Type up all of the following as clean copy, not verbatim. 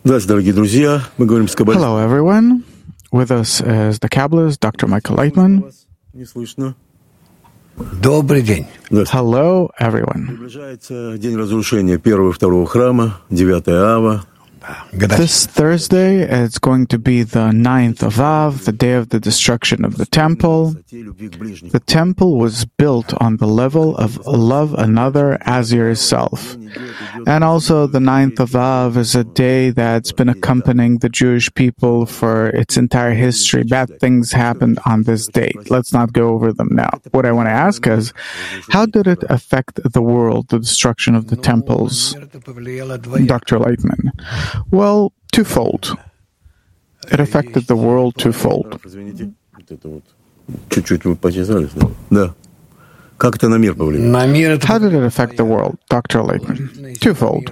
Hello, everyone. With us is the Kabbalist, Dr. Michael Leitman. Добрый день. Hello, everyone. Приближается день разрушения первого и второго храма, 9 ава. This Thursday, it's going to be the 9th of Av, the day of the destruction of the temple. The temple was built on the level of love another as yourself. And also the 9th of Av is a day that's been accompanying the Jewish people for its entire history. Bad things happened on this date. Let's not go over them now. What I want to ask is, how did it affect the world, the destruction of the temples? Dr. Leitman. Well, twofold. It affected the world twofold. How did it affect the world, Dr. Leitman? Twofold.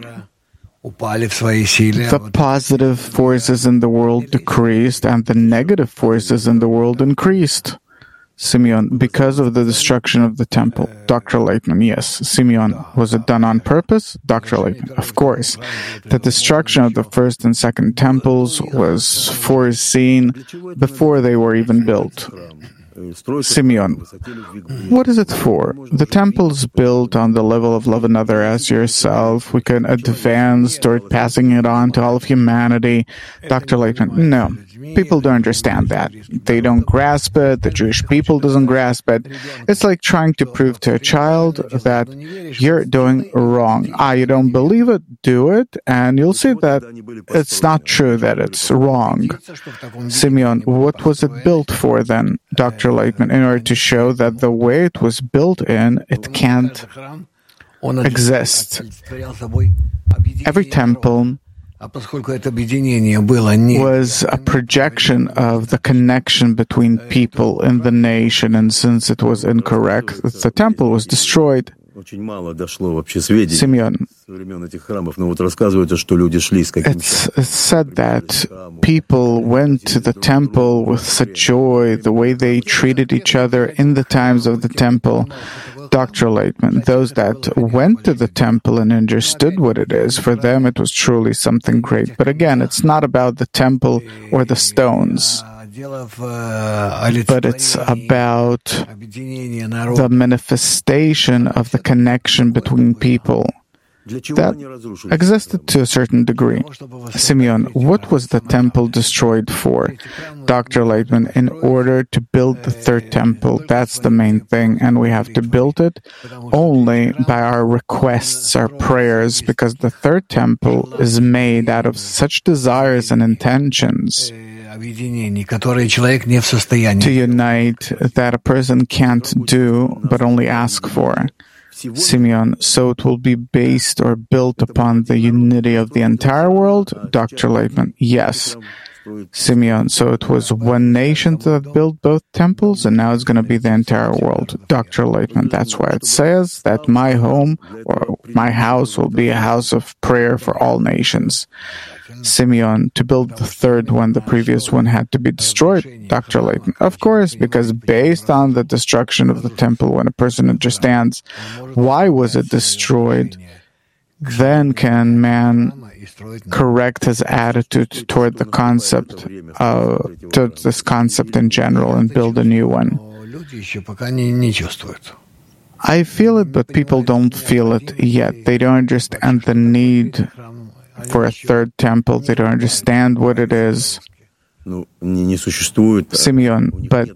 The positive forces in the world decreased and the negative forces in the world increased. Simeon, because of the destruction of the temple. Dr. Leitman, yes. Simeon, was it done on purpose? Dr. Leitman, of course. The destruction of the first and second temples was foreseen before they were even built. Simeon, what is it for? The temple's built on the level of love another as yourself. We can advance toward passing it on to all of humanity. Dr. Leitman, no. People don't understand that. They don't grasp it. The Jewish people doesn't grasp it. It's like trying to prove to a child that you're doing wrong. You don't believe it? Do it, and you'll see that it's not true, that it's wrong. Simeon, what was it built for then, Dr. Leitman? In order to show that the way it was built in, it can't exist. Every temple was a projection of the connection between people in the nation, and since it was incorrect, the temple was destroyed. Simeon, it's said that people went to the temple with such joy, the way they treated each other in the times of the temple. Dr. Leitman, those that went to the temple and understood what it is, for them it was truly something great. But again, it's not about the temple or the stones, but it's about the manifestation of the connection between people that existed to a certain degree. Simeon, what was the temple destroyed for? Dr. Leitman, in order to build the third temple. That's the main thing, and we have to build it only by our requests, our prayers, because the third temple is made out of such desires and intentions to unite that a person can't do but only ask for. Simeon, so it will be based or built upon the unity of the entire world? Dr. Leitman, yes. Simeon, so it was one nation that built both temples, and now it's going to be the entire world. Dr. Leitman, that's why it says that my home or my house will be a house of prayer for all nations. Simeon, to build the third one, the previous one had to be destroyed. Dr. Leitman, of course, because based on the destruction of the temple, when a person understands why was it destroyed, then can man correct his attitude toward the concept, toward this concept in general, and build a new one. I feel it, but people don't feel it yet. They don't understand the need for a third temple. They don't understand what it is. Simeon, but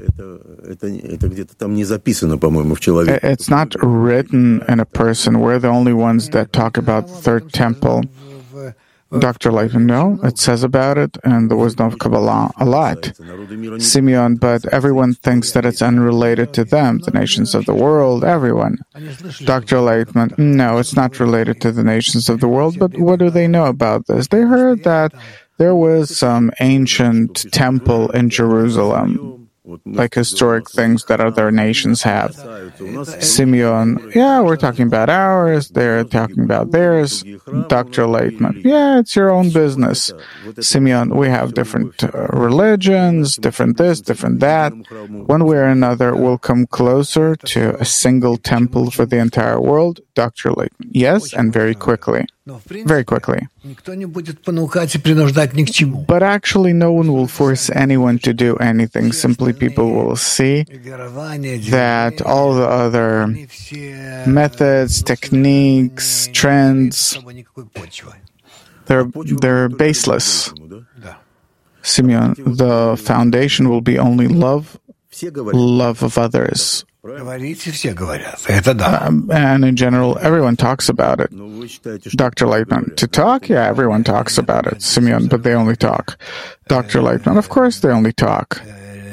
it's not written in a person. We're the only ones that talk about the third temple. Dr. Leitman, no, it says about it in the Wisdom of Kabbalah a lot. Simeon, but everyone thinks that it's unrelated to them, the nations of the world, everyone. Dr. Leitman, no, it's not related to the nations of the world, but what do they know about this? They heard that there was some ancient temple in Jerusalem, like historic things that other nations have. Simeon, yeah, we're talking about ours, they're talking about theirs. Dr. Leitman, yeah, it's your own business. Simeon, we have different religions, different this, different that. One way or another, we'll come closer to a single temple for the entire world. Dr. Leitman, yes, and very quickly. Very quickly. But actually, no one will force anyone to do anything. Simply people will see that all the other methods, techniques, trends, they're baseless. Simeon, the foundation will be only love of others. And in general, everyone talks about it. Dr. Lightman, to talk? Yeah, everyone talks about it. Simeon, but they only talk. Dr. Lightman, of course they only talk.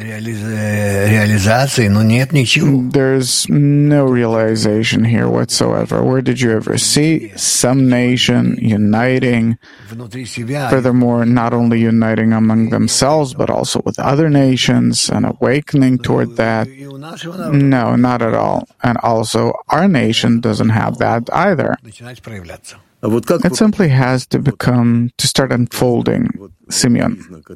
There's no realization here whatsoever. Where did you ever see some nation uniting? Furthermore, not only uniting among themselves, but also with other nations and awakening toward that? No, not at all. And also, our nation doesn't have that either. It simply has to start unfolding. Simeon,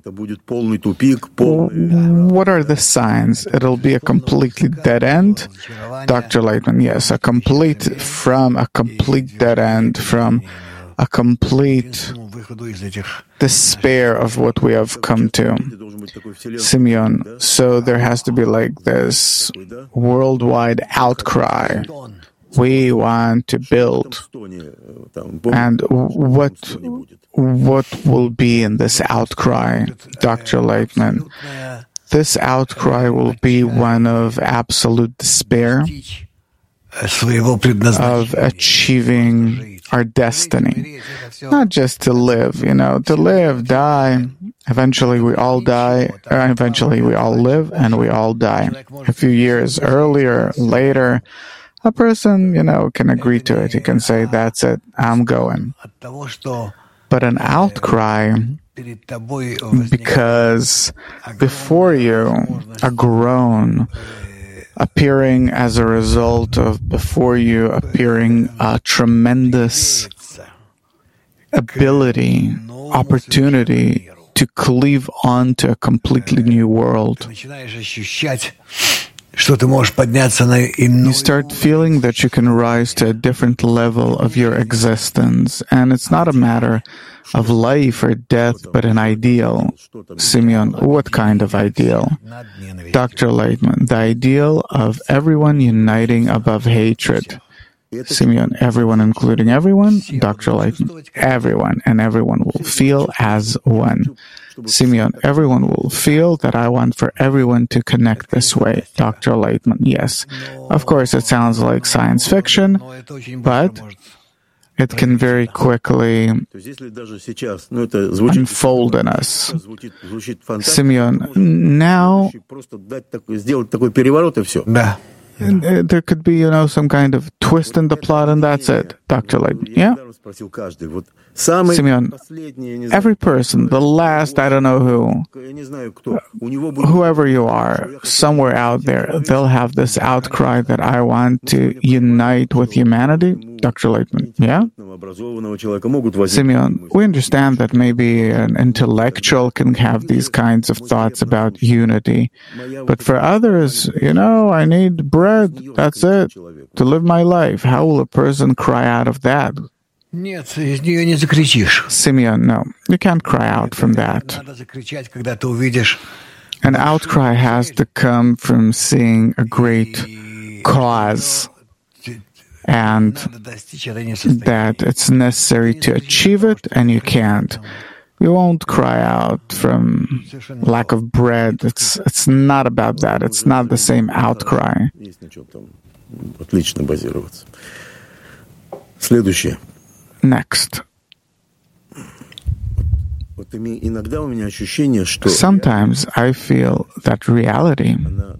what are the signs? It'll be a completely dead end? Dr. Lightman, yes, a complete dead end, from a complete despair of what we have come to. Simeon, so there has to be like this worldwide outcry. We want to build. And what will be in this outcry, Dr. Lightman? This outcry will be one of absolute despair, of achieving our destiny. Not just to live, to live, die. Eventually we all die. Eventually we all live and we all die. A few years earlier, later, a person, can agree to it. He can say, that's it, I'm going. But an outcry, because before you, a groan appearing as a result of before you appearing a tremendous ability, opportunity to cleave on to a completely new world. You start feeling that you can rise to a different level of your existence, and it's not a matter of life or death, but an ideal. Simeon, what kind of ideal? Dr. Lightman, the ideal of everyone uniting above hatred. Simeon, everyone including everyone? Dr. Lightman, everyone, and everyone will feel as one. Simeon, everyone will feel that I want for everyone to connect this way. Dr. Lightman, yes. Of course, it sounds like science fiction, but it can very quickly unfold in us. Simeon, now there could be, some kind of twist in the plot, and that's it. Dr. Lightman, yeah? Simeon, every person, the last, I don't know who, whoever you are, somewhere out there, they'll have this outcry that I want to unite with humanity. Dr. Lightman, yeah? Simeon, we understand that maybe an intellectual can have these kinds of thoughts about unity. But for others, I need bread, that's it, to live my life. How will a person cry out of that? Simeon, no, you can't cry out from that. An outcry has to come from seeing a great cause, and that it's necessary to achieve it, and you can't. You won't cry out from lack of bread. It's not about that. It's not the same outcry. Next. Sometimes I feel that reality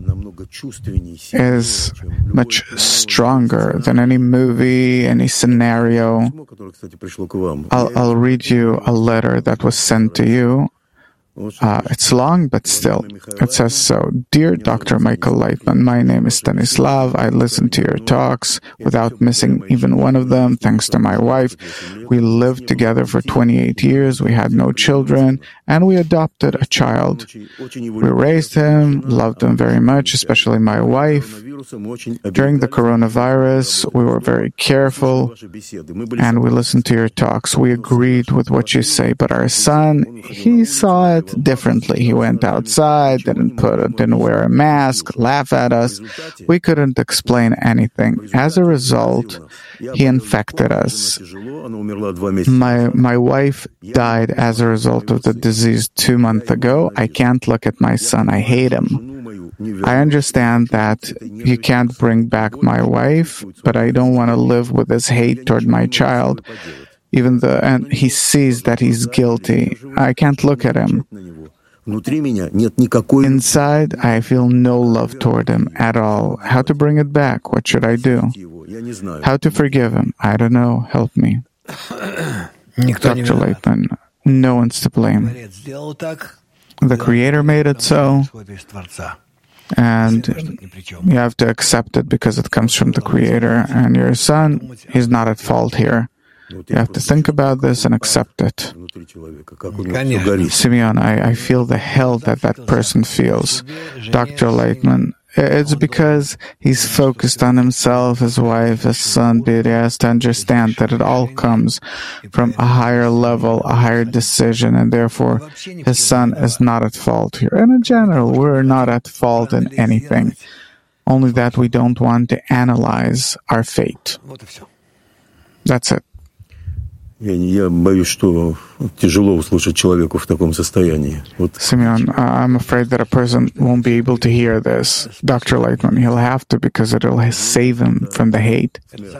is much stronger than any movie, any scenario. I'll read you a letter that was sent to you It's long, but still. It says so. Dear Dr. Michael Leitman, my name is Stanislav. I listen to your talks without missing even one of them, thanks to my wife. We lived together for 28 years. We had no children, and we adopted a child. We raised him, loved him very much, especially my wife. During the coronavirus, we were very careful, and we listened to your talks. We agreed with what you say, but our son, he saw it differently. He went outside, didn't wear a mask, laugh at us. We couldn't explain anything. As a result, he infected us. My wife died as a result of the disease 2 months ago. I can't look at my son. I hate him. I understand that you can't bring back my wife, but I don't want to live with this hate toward my child. And he sees that he's guilty. I can't look at him. Inside, I feel no love toward him at all. How to bring it back? What should I do? How to forgive him? I don't know. Help me. Dr. Leitman, no one's to blame. The Creator made it so, and you have to accept it because it comes from the Creator. And your son, he's not at fault here. You have to think about this and accept it. Simeon, I feel the hell that person feels. Dr. Leitman, it's because he's focused on himself, his wife, his son, but he has to understand that it all comes from a higher level, a higher decision, and therefore his son is not at fault here. And in general, we're not at fault in anything, only that we don't want to analyze our fate. That's it. Я боюсь, что тяжело услышать человеку в таком состоянии. Simeon, I'm afraid that a person won't be able to hear this. Dr. Leitman, he'll have to because it'll save him from the hate.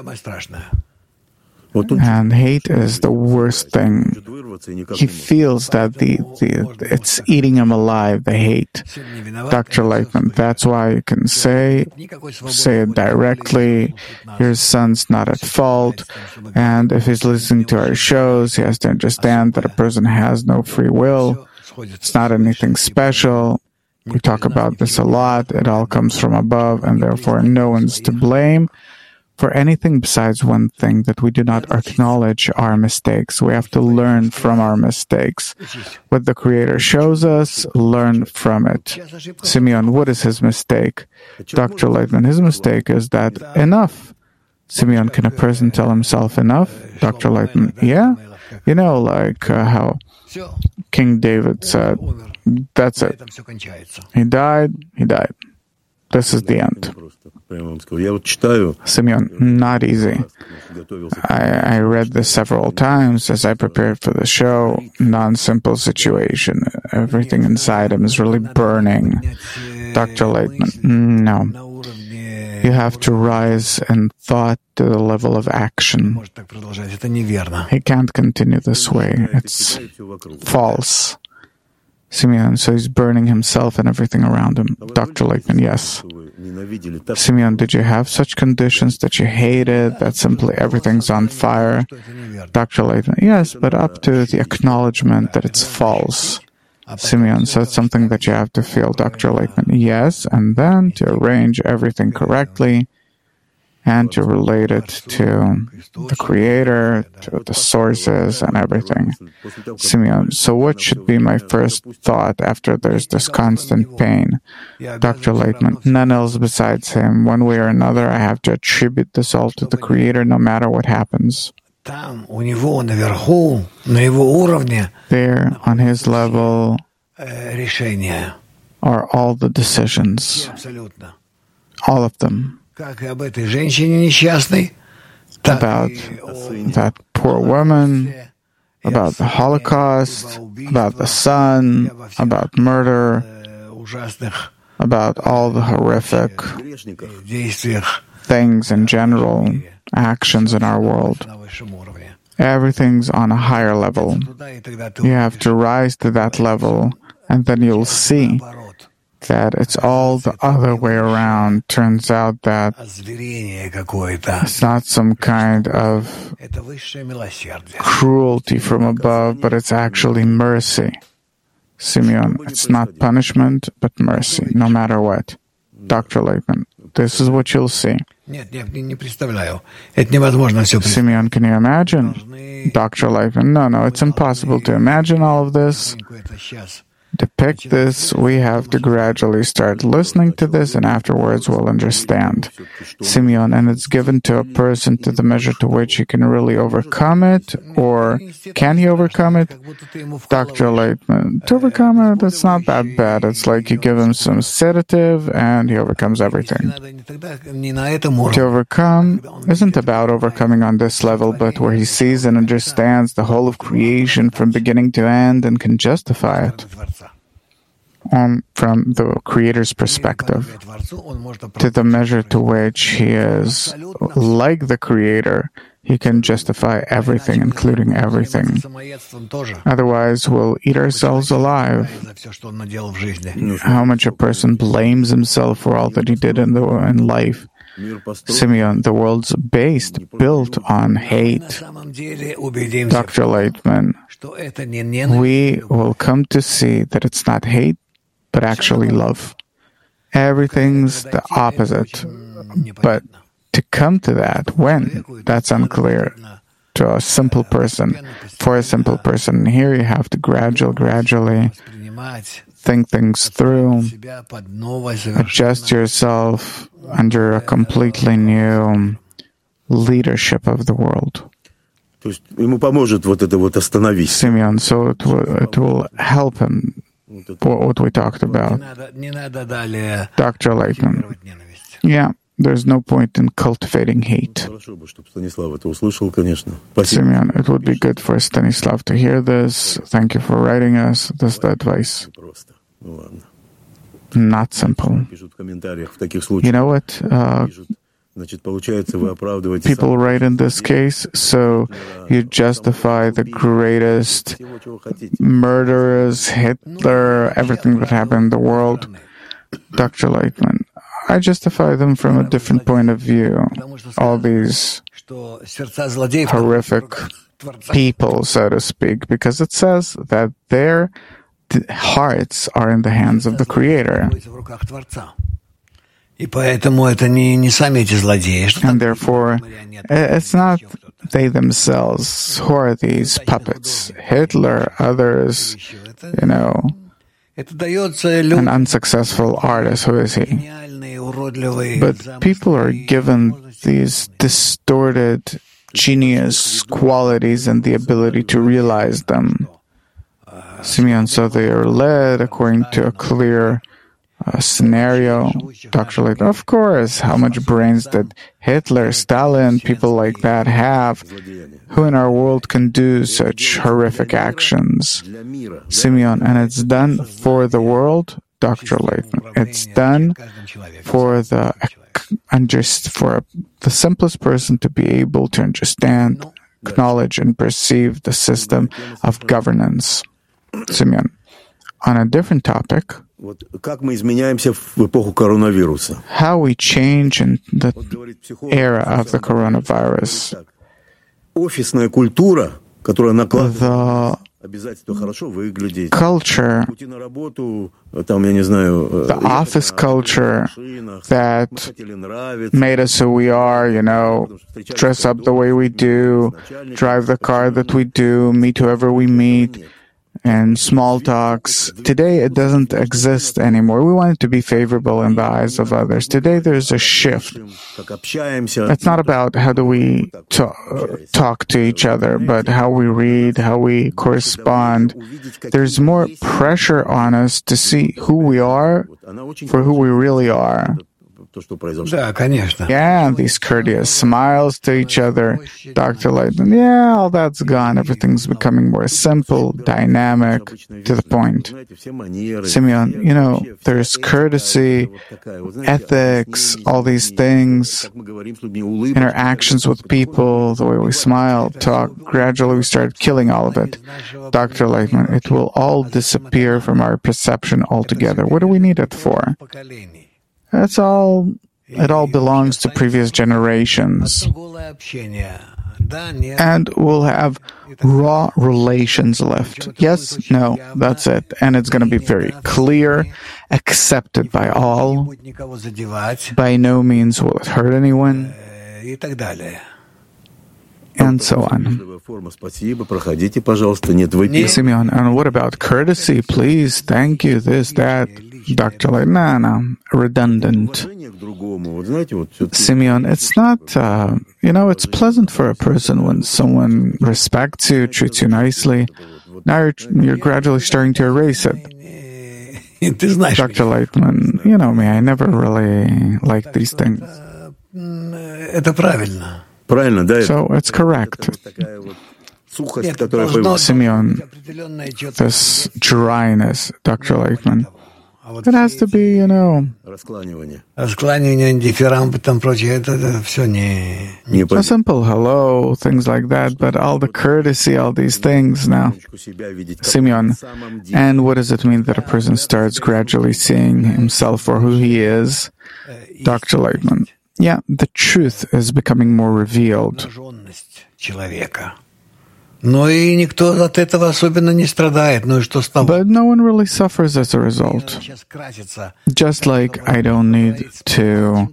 And hate is the worst thing. He feels that it's eating him alive, the hate. Dr. Leitman, that's why you can say it directly. Your son's not at fault. And if he's listening to our shows, he has to understand that a person has no free will. It's not anything special. We talk about this a lot. It all comes from above, and therefore no one's to blame for anything besides one thing, that we do not acknowledge our mistakes. We have to learn from our mistakes. What the Creator shows us, learn from it. Simeon, what is his mistake? Dr. Leitman, his mistake is that enough. Simeon, can a person tell himself enough? Dr. Leitman, yeah. You know, like how King David said, that's it. He died. This is the end. Simeon, not easy. I read this several times as I prepared for the show. Non-simple situation. Everything inside him is really burning. Dr. Leitman, no. You have to rise in thought to the level of action. He can't continue this way. It's false. Simeon, so he's burning himself and everything around him. Dr. Leitman, yes. Simeon, did you have such conditions that you hated, that simply everything's on fire? Dr. Leitman, yes, but up to the acknowledgement that it's false. Simeon, so it's something that you have to feel. Dr. Leitman, yes, and then to arrange everything correctly and to relate it to the Creator, to the sources and everything. Simeon, so what should be my first thought after there's this constant pain? Dr. Leitman, none else besides Him. One way or another, I have to attribute this all to the Creator no matter what happens. There, on His level, are all the decisions. All of them. About that poor woman, about the Holocaust, about the son, about murder, about all the horrific things in general, actions in our world. Everything's on a higher level. You have to rise to that level, and then you'll see that it's all the other way around. Turns out that it's not some kind of cruelty from above, but it's actually mercy. Simeon, it's not punishment, but mercy, no matter what. Dr. Laitman, this is what you'll see. Simeon, can you imagine? Dr. Laitman, no, it's impossible to imagine all of this. Depict this, we have to gradually start listening to this, and afterwards we'll understand. Simeon, and it's given to a person to the measure to which he can really overcome it, or can he overcome it? Dr. Laitman, to overcome it, it's not that bad. It's like you give him some sedative and he overcomes everything. To overcome isn't about overcoming on this level, but where he sees and understands the whole of creation from beginning to end and can justify it. From the Creator's perspective, to the measure to which he is like the Creator, he can justify everything, including everything. Otherwise, we'll eat ourselves alive. How much a person blames himself for all that he did in life. Simeon, the world's built on hate. Dr. Laitman, we will come to see that it's not hate, but actually love. Everything's the opposite. But to come to that, when? That's unclear to a simple person. For a simple person, here you have to gradually think things through, adjust yourself under a completely new leadership of the world. Simeon, so it will help him, what we talked about. Dr. Laitman, yeah, there's no point in cultivating hate. Simeon, it would be good for Stanislav to hear this. Thank you for writing us. This is the advice. Not simple. You know what? People write in this case, so you justify the greatest murderers, Hitler, everything that happened in the world. Dr. Laitman, I justify them from a different point of view. All these horrific people, so to speak, because it says that their hearts are in the hands of the Creator. And therefore, it's not they themselves who are these puppets. Hitler, others, an unsuccessful artist, who is he? But people are given these distorted genius qualities and the ability to realize them. Simeon, so they are led according to a clear scenario. Dr. Laitman, of course, how much brains did Hitler, Stalin, people like that have? Who in our world can do such horrific actions? Simeon, and it's done for the world, Dr. Laitman. It's done for the simplest person to be able to understand, acknowledge, and perceive the system of governance. Simeon, on a different topic, how we change in the era of the coronavirus. The culture, the office culture that made us who we are, dress up the way we do, drive the car that we do, meet whoever we meet, and small talks. Today, it doesn't exist anymore. We want it to be favorable in the eyes of others. Today, there's a shift. It's not about how do we talk to each other, but how we read, how we correspond. There's more pressure on us to see who we are for who we really are. Yeah, these courteous smiles to each other. Dr. Laitman, yeah, all that's gone. Everything's becoming more simple, dynamic, to the point. Simeon, there's courtesy, ethics, all these things, interactions with people, the way we smile, talk. Gradually, we start killing all of it. Dr. Laitman, it will all disappear from our perception altogether. What do we need it for? It all belongs to previous generations. and we'll have raw relations left. Yes, no, that's it. And it's going to be very clear, accepted by all. By no means will it hurt anyone, and so on. Simeon, and what about courtesy? Please, thank you, this, that. Dr. Light, no, redundant. Simeon, it's not, it's pleasant for a person when someone respects you, treats you nicely. Now you're gradually starting to erase it. Dr. Lightman, you know me, I never really like these things. So it's correct. Simeon, this dryness, Dr. Lightman, it has to be, a simple hello, things like that, but all the courtesy, all these things now. Simeon, and what does it mean that a person starts gradually seeing himself for who he is? Dr. Lightman, yeah, the truth is becoming more revealed. But no one really suffers as a result. Just like I don't need to,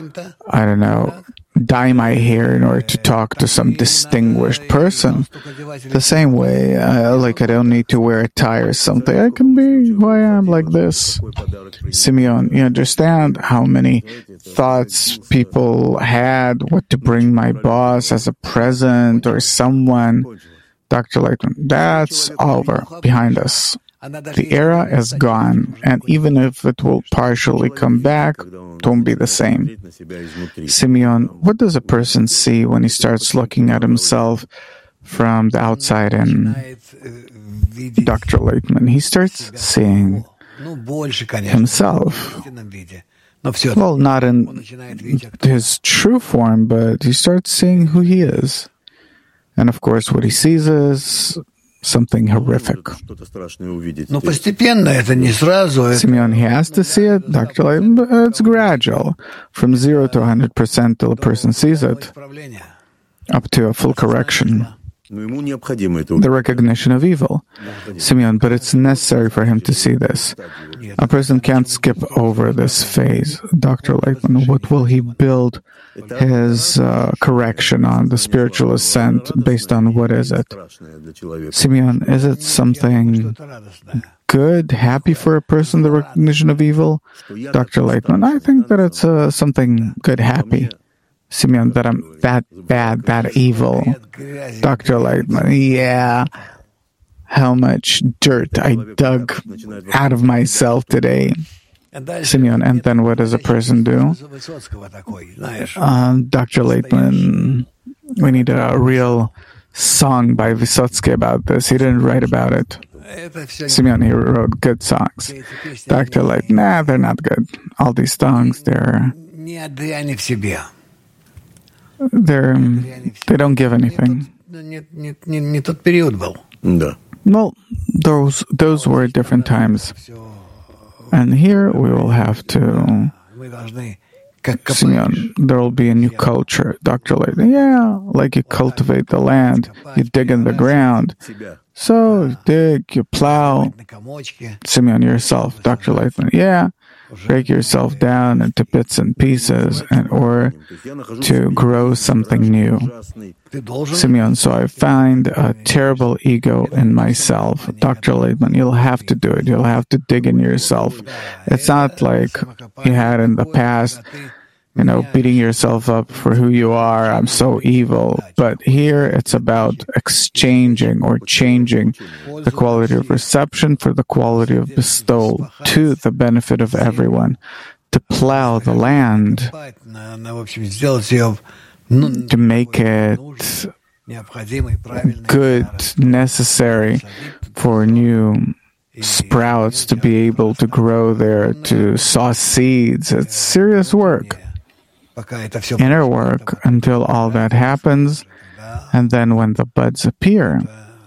dye my hair in order to talk to some distinguished person. The same way, I don't need to wear a tie or something. I can be who I am like this. Simeon, you understand how many thoughts people had, what to bring my boss as a present or someone. Dr. Lightman, that's over, behind us. The era is gone, and even if it will partially come back, it won't be the same. Simeon, what does a person see when he starts looking at himself from the outside in? Dr. Lightman, he starts seeing himself. Well, not in his true form, but he starts seeing who he is. And of course, what he sees is something horrific. Simeon, he has to see it, Dr. Lightman, but it's gradual. From 0 to 100% till a person sees it, up to a full correction. The recognition of evil. Simeon, but it's necessary for him to see this. A person can't skip over this phase. Dr. Lightman, what will he build his correction on, the spiritual ascent, based on what is it? Simeon, is it something good, happy for a person, the recognition of evil? Dr. Lightman, I think that it's something good, happy. Simeon, that I'm that bad, that evil. Dr. Lightman, yeah. How much dirt I dug out of myself today. Simeon, and then what does a person do? Dr. Lightman, we need a real song by Vysotsky about this. He didn't write about it. Simeon, he wrote good songs. Dr. Lightman, nah, they're not good. All these songs, they don't give anything. Well, those were different times. And here we will have to, Simeon, there will be a new culture. Dr. Lightman, yeah, like you cultivate the land, you dig in the ground. So you dig, you plow. Simeon, yourself, Dr. Lightman, yeah. Break yourself down into bits and pieces or to grow something new. Simeon, so I find a terrible ego in myself. Dr. Lightman, you'll have to do it. You'll have to dig in yourself. It's not like you had in the past, beating yourself up for who you are. I'm so evil. But here it's about exchanging or changing the quality of reception for the quality of bestowal to the benefit of everyone. To plow the land, to make it good, necessary for new sprouts to be able to grow there, to sow seeds. It's serious work. Inner work until all that happens, and then when the buds appear,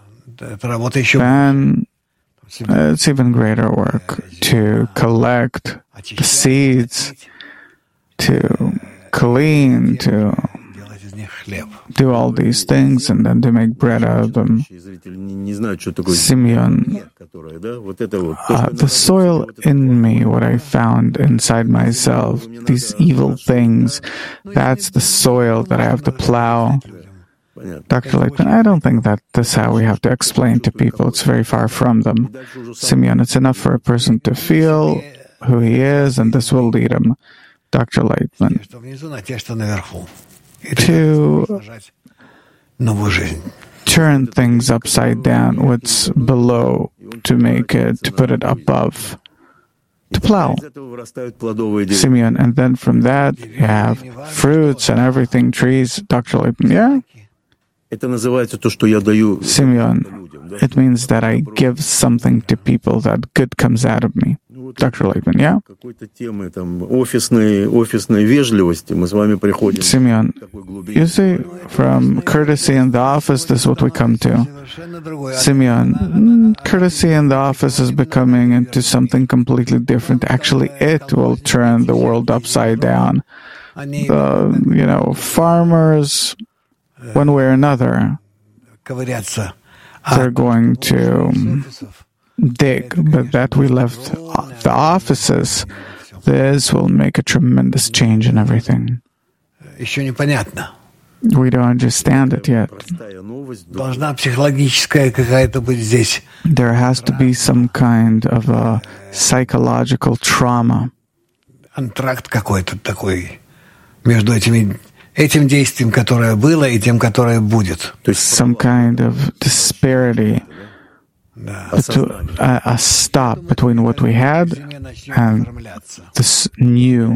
then it's even greater work to collect the seeds, to clean, to do all these things and then to make bread out of them. Simeon, the soil in me, what I found inside myself, these evil things, that's the soil that I have to plow. Dr. Leighton, I don't think that that's how we have to explain to people. It's very far from them. Simeon, it's enough for a person to feel who he is, and this will lead him. Dr. Leighton, to turn things upside down, what's below, to make it, to put it above, to plow. Simeon, and then from that you have fruits and everything, trees. Dr. Leighton, yeah? Simeon, it means that I give something to people that good comes out of me. Dr. Leighton, yeah? Simeon, you see, from courtesy in the office, this is what we come to. Simeon, courtesy in the office is becoming into something completely different. Actually, it will turn the world upside down. Farmers, one way or another, they're going to dig, but that we left the offices, this will make a tremendous change in everything. We don't understand it yet. There has to be some kind of a psychological trauma. Some kind of disparity, a stop between what we had and this new.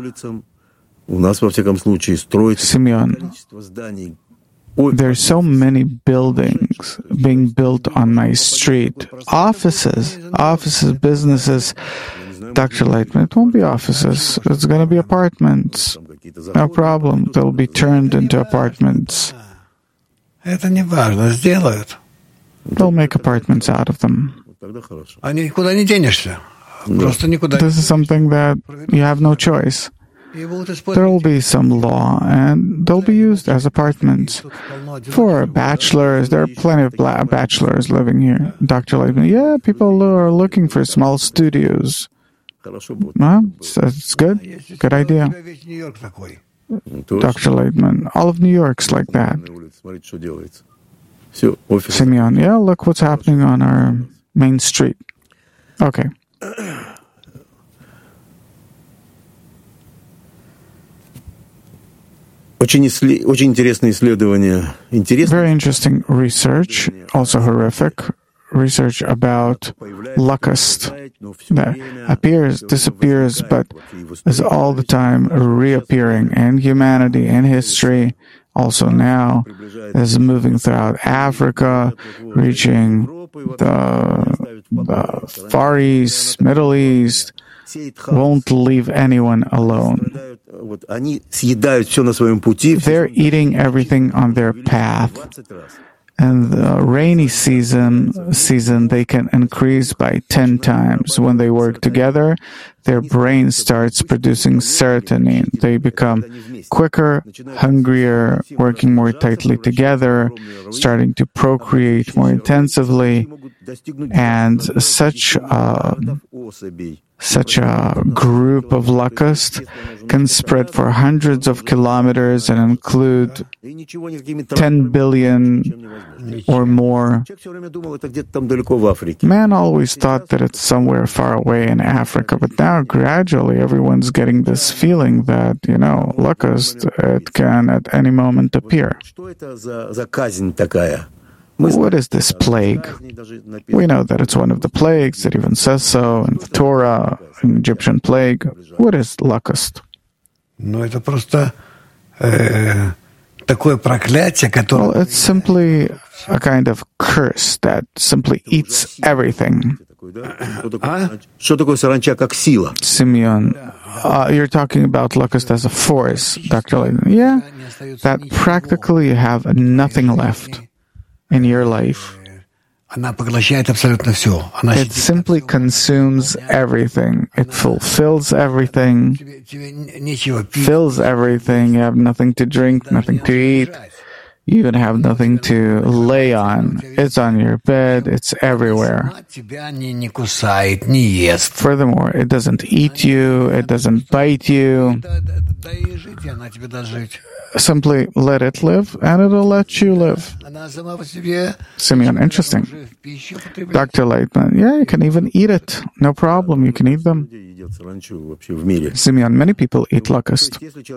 Simeon, there are so many buildings being built on my street. Offices, businesses. Dr. Leighton, it won't be offices. It's going to be apartments. No problem. They'll be turned into apartments. They'll make apartments out of them. This is something that you have no choice. There will be some law, and they'll be used as apartments. For bachelors, there are plenty of bachelors living here. Dr. Leighton, yeah, people are looking for small studios. Well, it's good. Good idea. Dr. Leighton, all of New York's like that. Simeon, yeah, look what's happening on our main street. Okay. Very interesting research, also horrific research about locust that disappears, but is all the time reappearing in humanity, in history, also now is moving throughout Africa, reaching the Far East, Middle East, won't leave anyone alone. They're eating everything on their path. And the rainy season, they can increase by 10 times. When they work together, their brain starts producing serotonin. They become quicker, hungrier, working more tightly together, starting to procreate more intensively. And such a group of locusts can spread for hundreds of kilometers and include 10 billion or more. Man always thought that it's somewhere far away in Africa, but now gradually everyone's getting this feeling that, locust, it can at any moment appear. What is this plague? We know that it's one of the plagues. It even says so in the Torah, an Egyptian plague. What is locust? Well, it's simply a kind of curse that simply eats everything. Simeon, you're talking about locust as a force, Dr. Leighton. Yeah, that practically you have nothing left in your life. It simply consumes everything. It fulfills everything, fills everything. You have nothing to drink, nothing to eat. You even have nothing to lay on. It's on your bed. It's everywhere. Furthermore, it doesn't eat you. It doesn't bite you. Simply let it live, and it'll let you live. Simeon, interesting. Dr. Lightman, yeah, you can even eat it. No problem, you can eat them. Simeon, many people eat locust.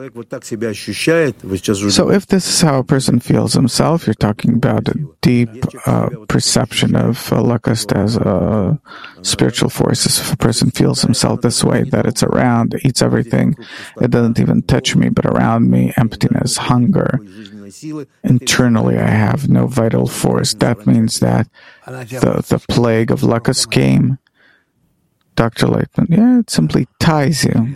So if this is how a person feels himself, you're talking about a deep perception of locust as a spiritual force. If a person feels himself this way, that it's around, eats everything, it doesn't even touch me, but around me, emptiness, hunger. Internally, I have no vital force. That means that the plague of locust came. Dr. Lightman, yeah, it simply ties you.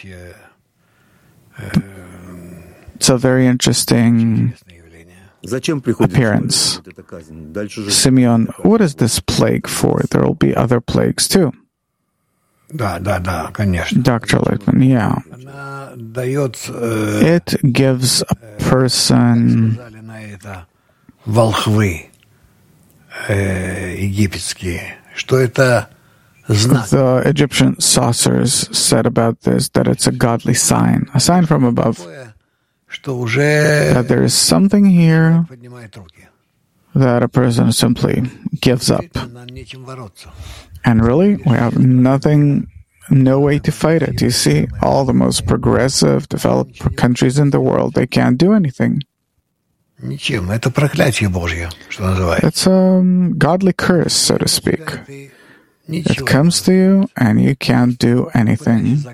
It's a very interesting appearance. Simeon, what is this plague for? There will be other plagues too. Dr. Lightman, yeah. It gives a person the Egyptian sorcerers said about this that it's a godly sign, a sign from above, that there is something here that a person simply gives up. And really, we have nothing, no way to fight it. You see, all the most progressive, developed countries in the world, they can't do anything. It's a godly curse, so to speak. It comes to you, and you can't do anything.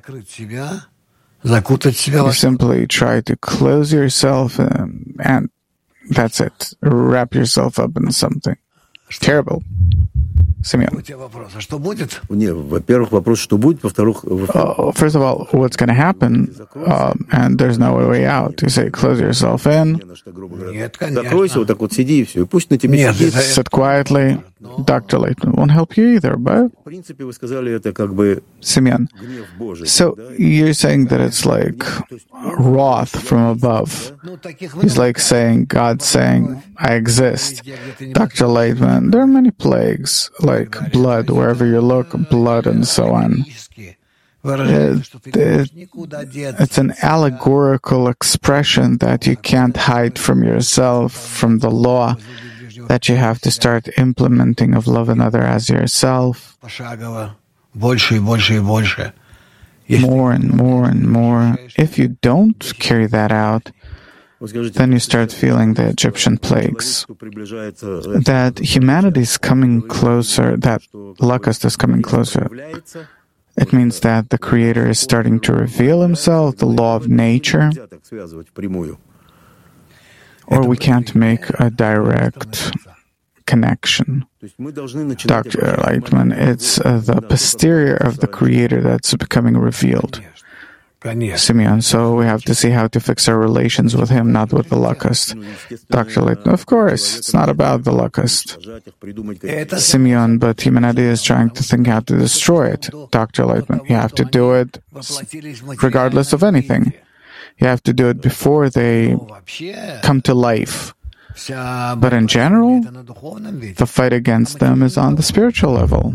You simply try to close yourself, and that's it. Wrap yourself up in something. Terrible. Simeon. First of all, what's going to happen? And there's no way out. You say, close yourself in. Sit quietly. Dr. Leighton won't help you either, but Simeon. So you're saying that it's like wrath from above. He's like saying, God's saying, I exist. Dr. Leighton, there are many plagues, like blood, wherever you look, blood and so on. It's an allegorical expression that you can't hide from yourself, from the law, that you have to start implementing of love another as yourself. More and more and more. If you don't carry that out, then you start feeling the Egyptian plagues. That humanity is coming closer, that locust is coming closer. It means that the Creator is starting to reveal Himself, the law of nature. Or we can't make a direct connection. Dr. Lightman, it's the posterior of the Creator that's becoming revealed. Simeon, so we have to see how to fix our relations with Him, not with the locust. Dr. Lightman, of course, it's not about the locust. Simeon, but humanity is trying to think how to destroy it. Dr. Lightman, you have to do it regardless of anything. You have to do it before they come to life. But in general, the fight against them is on the spiritual level.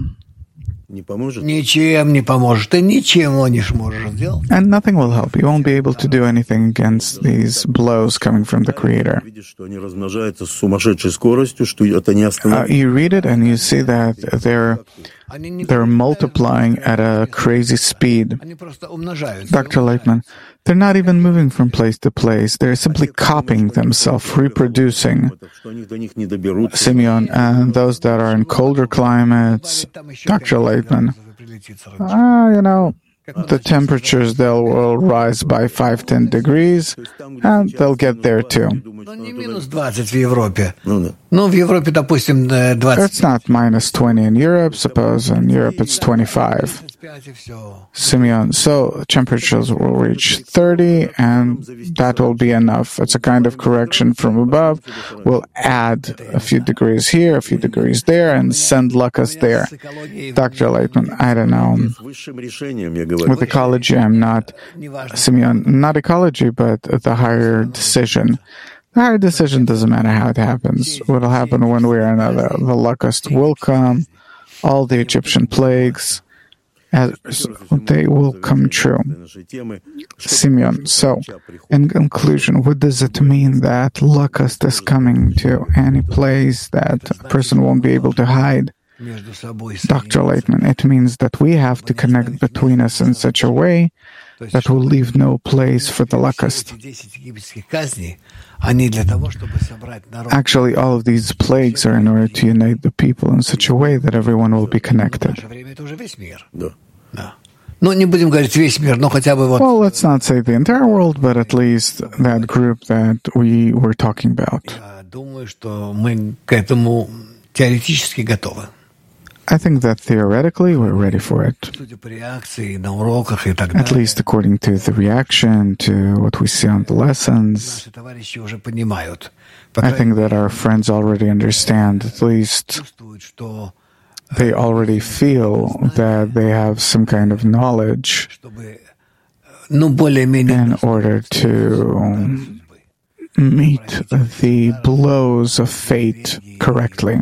And nothing will help. You won't be able to do anything against these blows coming from the Creator. You read it and you see that they're multiplying at a crazy speed. Dr. Lightman, they're not even moving from place to place. They're simply copying themselves, reproducing. Simeon, and those that are in colder climates, Dr. Lightman, the temperatures, will rise by 5-10 degrees, and they'll get there too. Ну, в Европе, допустим, 20. It's not minus 20 in Europe. Suppose in Europe it's 25. Simeon, so temperatures will reach 30, and that will be enough. It's a kind of correction from above. We'll add a few degrees here, a few degrees there, and send locusts there. Dr. Leitman, I don't know. With ecology, I'm not, Simeon, not ecology, but the higher decision. The higher decision doesn't matter how it happens. What'll happen one way or another. The locust will come, all the Egyptian plagues, they will come true. Simeon, so, in conclusion, what does it mean that locust is coming to any place that a person won't be able to hide? Dr. Leitman, it means that we have to connect between us in such a way that will leave no place for the locust. Actually, all of these plagues are in order to unite the people in such a way that everyone will be connected. Well, let's not say the entire world, but at least that group that we were talking about. I think that theoretically we're ready for it. At least according to the reaction, to what we see on the lessons. I think that our friends already understand, at least they already feel that they have some kind of knowledge in order to meet the blows of fate correctly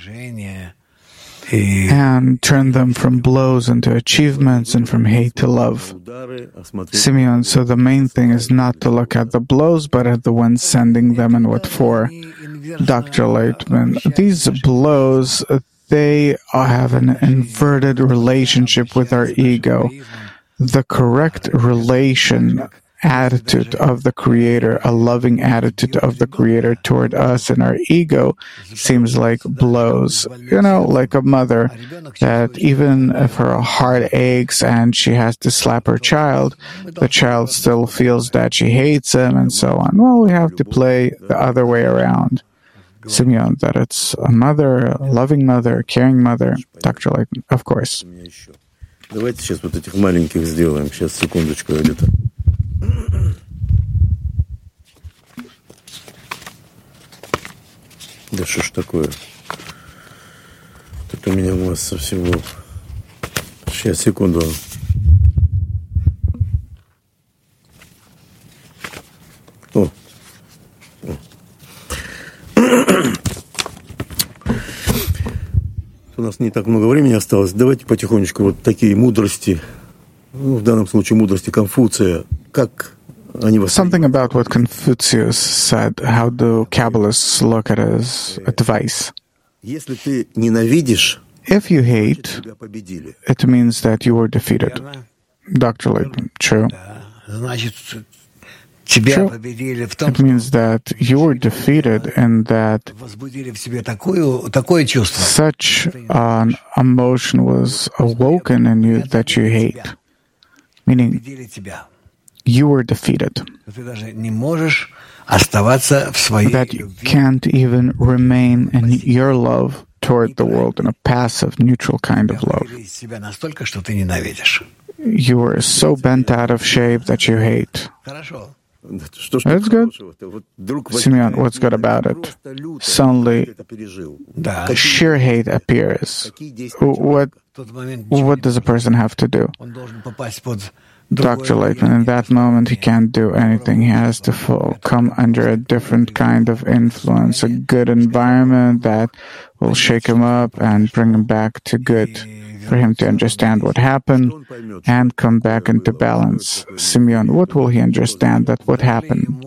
and turn them from blows into achievements and from hate to love. Simeon, so the main thing is not to look at the blows, but at the ones sending them and what for. Dr. Leitman, these blows, they have an inverted relationship with our ego. The correct attitude of the Creator, a loving attitude of the Creator toward us and our ego seems like blows. Like a mother that even if her heart aches and she has to slap her child, the child still feels that she hates him and so on. Well, we have to play the other way around. Simeon, that it's a mother, a loving mother, a caring mother. Dr. Leitman, of course. Давайте сейчас вот этих маленьких сделаем. Сейчас, секундочку, где-то. Да что ж такое? Тут у меня масса всего. Сейчас, секунду. О. У нас не так много времени осталось. Давайте потихонечку вот такие мудрости, в данном случае мудрости Конфуция, как они Something about what Confucius said, how do Kabbalists look at his advice. Если ты ненавидишь, if you hate, it means that you were defeated. Dr. Leitman, true. True. It means that you were defeated and that such an emotion was awoken in you that you hate. Meaning, you were defeated. That you can't even remain in your love toward the world in a passive, neutral kind of love. You were so bent out of shape that you hate. That's good. Simeon, what's good about it? Suddenly, sheer hate appears. What does a person have to do? Dr. Leitman, in that moment, he can't do anything. He has to come under a different kind of influence, a good environment that will shake him up and bring him back to good, for him to understand what happened and come back into balance. Simeon, what will he understand that what happened?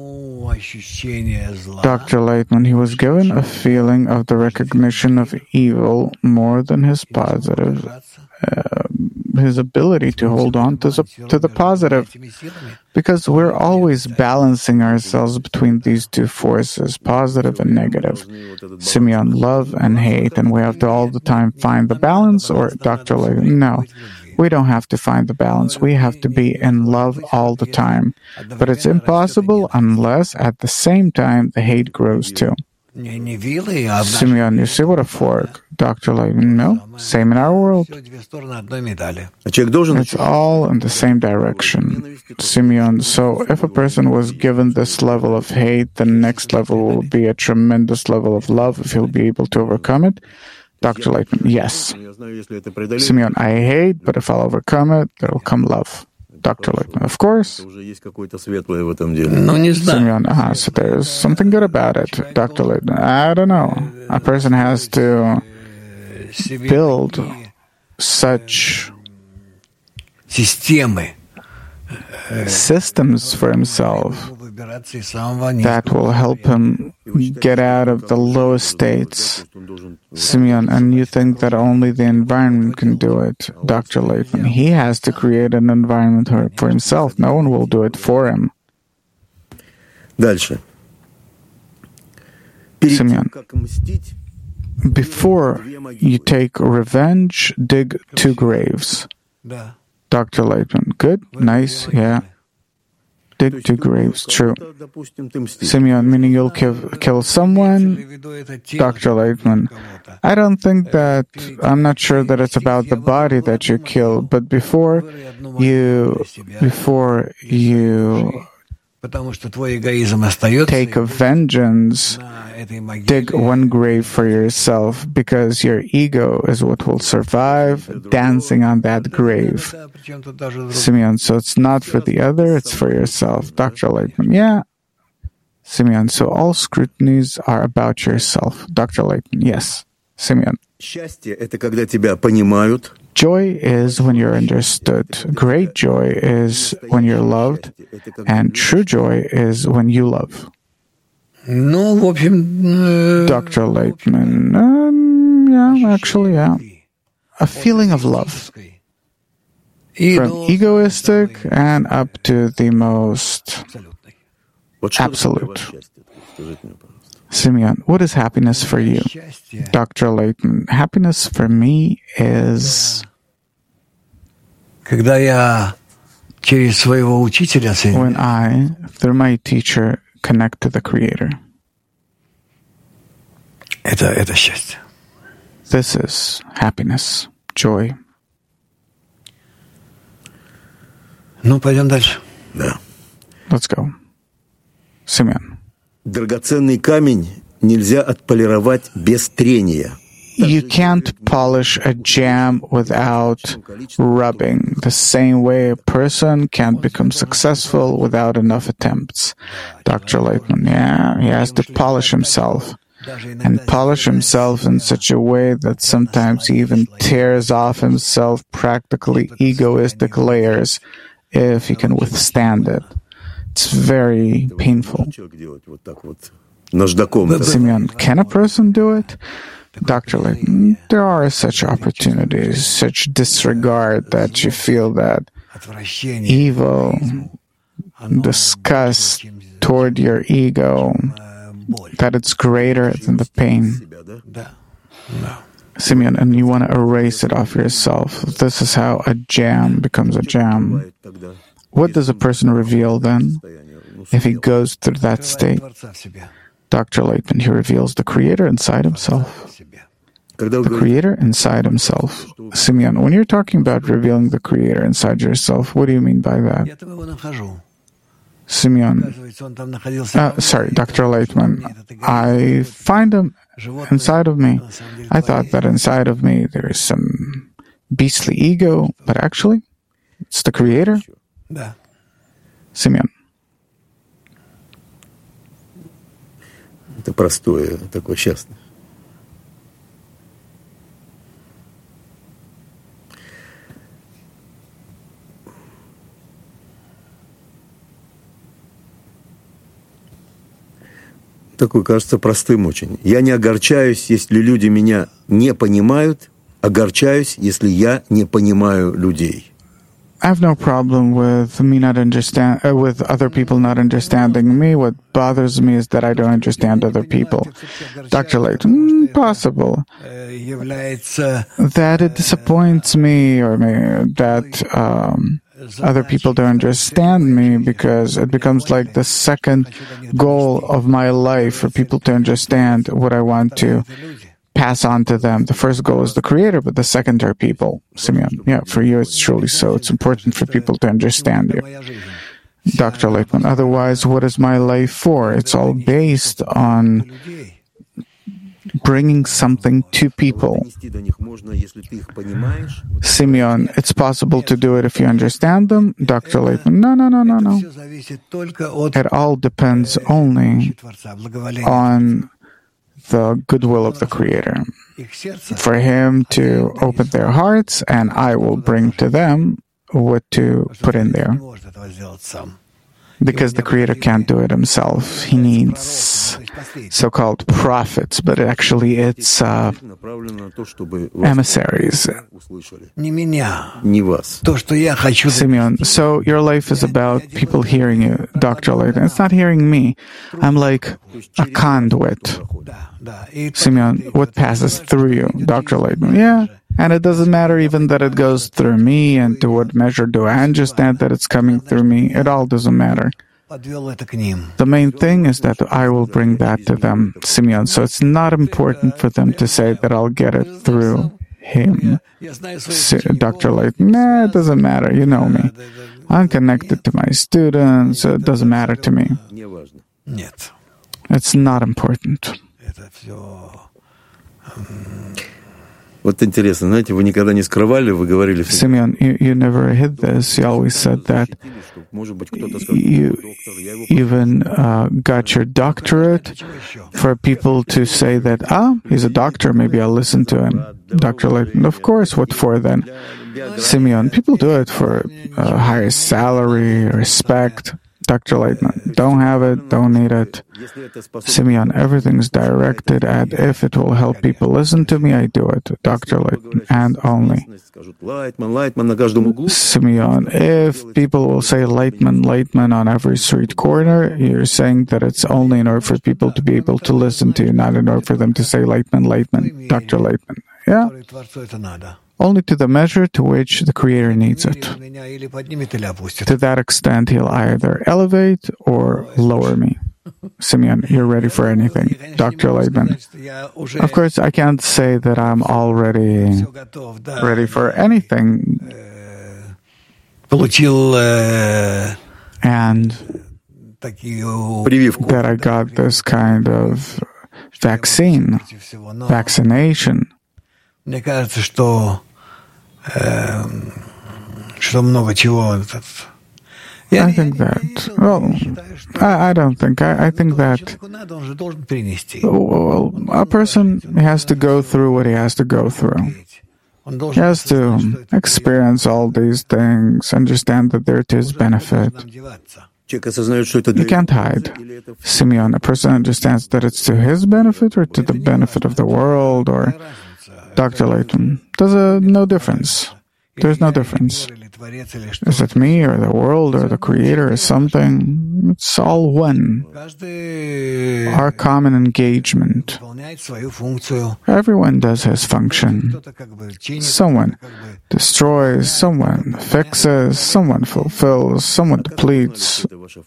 Dr. Leitman, he was given a feeling of the recognition of evil more than his positive, his ability to hold on to the positive, because we're always balancing ourselves between these two forces, positive and negative. Simeon, love and hate, and we have to all the time find the balance, or Dr. Leitman, no. We don't have to find the balance. We have to be in love all the time. But it's impossible unless at the same time the hate grows too. Не вилы, а Simeon, you see what a fork. Dr. Leighton, no? Same in our world. все две стороны одной медали. А человек должен It's all in the same direction. Simeon, so if a person was given this level of hate, the next level will be a tremendous level of love if he'll be able to overcome it. Dr. Leighton, yes. Я знаю, если это преодолеть, Simeon, I hate, but if I'll overcome it, there will come love. Dr. Leighton, of course. уже есть какое-то светлое в этом деле. Ну, не знаю. Simeon, so there's something good about it. Dr. Leighton, I don't know. A person has to build such Системы. systems for himself Выбираться из самого низкого. that will help him get out of the lowest states. Simeon, and you think that only the environment can do it. Dr. Leighton, he has to create an environment for himself. No one will do it for him. Дальше. Перед тем, Simeon, как мстить, before you take revenge, dig 2 graves. Да. Dr. Leighton, good, nice, yeah. Dig 2 graves, true. допустим, ты мстишь. Simeon, meaning you'll kill someone. Dr. Leighton, I don't think that, I'm not sure that it's about the body that you kill, but before you Потому что твой эгоизм остается. take a vengeance, На этой могиле. dig 1 grave for yourself, because your ego is what will survive dancing on that grave. Да, причем тут даже друг- Simeon, so it's not for the other, it's for yourself. Dr. Leighton, yeah. Simeon, so all scrutinies are about yourself. Dr. Leighton, yes. Simeon, Счастье — это когда тебя понимают. joy is when you're understood. Great joy is when you're loved. And true joy is when you love. Ну, в общем... Dr. Leighton, yeah, actually, yeah. A feeling of love. From egoistic and up to the most Абсолютный. Вот что absolute. для вас счастье? Скажите мне, пожалуйста. Simeon, what is happiness for you? Счастье. Dr. Leighton, happiness for me is Когда я через своего учителя when I, through my teacher, connect to the Creator. это счастье. This is happiness, joy. Ну, пойдем дальше. Да. Let's go. Simeon, Драгоценный камень нельзя отполировать без трения. you can't polish a gem without rubbing. The same way a person can't become successful without enough attempts. Dr. Leighton, yeah, he has to polish himself. And polish himself in such a way that sometimes he even tears off himself practically egoistic layers if he can withstand it. It's very painful. Человек делать вот так вот наждаком. Simeon, can a person do it? Dr. Leighton, there are such opportunities, such disregard that you feel that Отвращение. evil, disgust toward your ego, Боль. that it's greater than the pain. Да. Да. Simeon, and you want to erase it off yourself. This is how a jam becomes a jam. What does a person reveal then if he goes through that state? Творца в себе. Dr. Leighton, he reveals the Creator inside himself. В себе. Когда вы The говорите, Creator inside himself. Simeon, when you're talking about revealing the Creator inside yourself, what do you mean by that? Я там его нахожу. Simeon, Оказывается, он там находился. sorry, Dr. Leighton, I find him inside of me. I thought that inside of me there is some beastly ego, but actually, it's the Creator. Да. Simeon, это простое, такое частное. Такой, кажется, простым очень. Я не огорчаюсь, если люди меня не понимают, огорчаюсь, если я не понимаю людей. I have no problem with me not with other people not understanding me. What bothers me is that I don't understand other people. Dr. Leighton, possible. Является That it disappoints me, or that other people to understand me, because it becomes like the second goal of my life for people to understand what I want to pass on to them. The first goal is the Creator, but the second are people. Simeon, yeah, for you it's truly so. It's important for people to understand you. Dr. Laitman, otherwise, what is my life for? It's all based on bringing something to people. Simeon, it's possible to do it if you understand them. Dr. Laitman, no. It all depends only on the goodwill of the Creator. For Him to open their hearts, and I will bring to them what to put in there. Because the Creator can't do it Himself. He needs so-called prophets, but actually it's emissaries. Simeon, so your life is about people hearing you, Dr. Laitman. It's not hearing me. I'm like a conduit. Simeon, what passes through you, Dr. Laitman? Yeah. And it doesn't matter even that it goes through me, and to what measure do I understand that it's coming through me. It all doesn't matter. The main thing is that I will bring that to them, Simeon. So it's not important for them to say that I'll get it through him. Dr. Laitman, nah, it doesn't matter. You know me. I'm connected to my students. It doesn't matter to me. It's not important. Вот интересно, знаете, вы никогда не скрывали, вы говорили... Simeon, you never hid this. You always said that you even got your doctorate for people to say that, he's a doctor, maybe I'll listen to him. Dr. Laitman, of course, what for then? Simeon, people do it for a higher salary, respect. Dr. Laitman, don't have it, don't need it. Simeon, everything's directed at if it will help people listen to me, I do it. Dr. Laitman, and only. Simeon, if people will say Laitman on every street corner, you're saying that it's only in order for people to be able to listen to you, not in order for them to say Laitman, Dr. Laitman. Yeah? Only to the measure to which the Creator needs it. To that extent, He'll either elevate or lower me. Simeon, you're ready for anything. Dr. Laitman, of course, I can't say that I'm already ready for anything. And that I got this kind of vaccination. I think that, I don't think. I think that a person has to go through what he has to go through. He has to experience all these things, understand that they're to his benefit. You can't hide. Simeon, a person understands that it's to his benefit or to the benefit of the world, or Dr. Laitman, there's no difference. There's no difference. Is it me or the world or the Creator or something? It's all one. Our common engagement. Everyone does his function. Someone destroys, someone fixes, someone fulfills, someone depletes.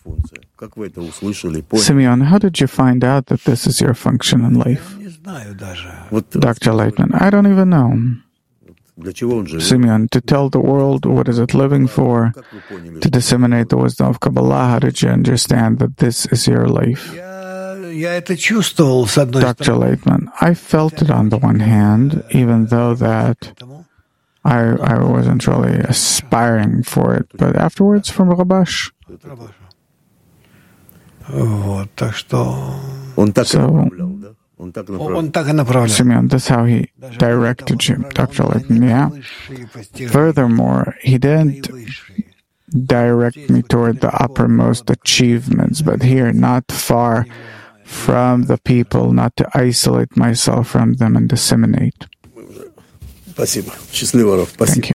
Simeon, how did you find out that this is your function in life? Dr. Laitman, I don't even know. Simeon, to tell the world what is it living for, to disseminate the wisdom of Kabbalah, how did you understand that this is your life? Dr. Laitman, I felt it on the one hand, even though that I wasn't really aspiring for it, but afterwards from Rabash. So, Simeon, that's how he directed you, Dr. Laitman. Yeah. Furthermore, he didn't direct me toward the uppermost achievements, but here, not far from the people, not to isolate myself from them and disseminate. Thank you.